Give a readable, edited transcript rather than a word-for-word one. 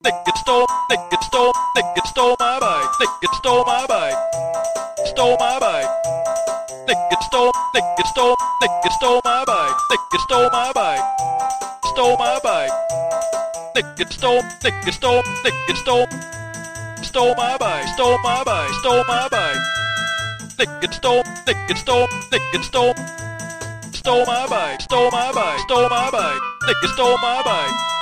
stole my bike. Nigga stole my bike. Stole my bike. Nigga stole my bike. Nigga stole my bike. Stole my bike. Nigga stole my bike. Stole my bike. Stole my bike. Nigga stole my bike. Stole my bike. Stole my bike. Nigga stole my bike.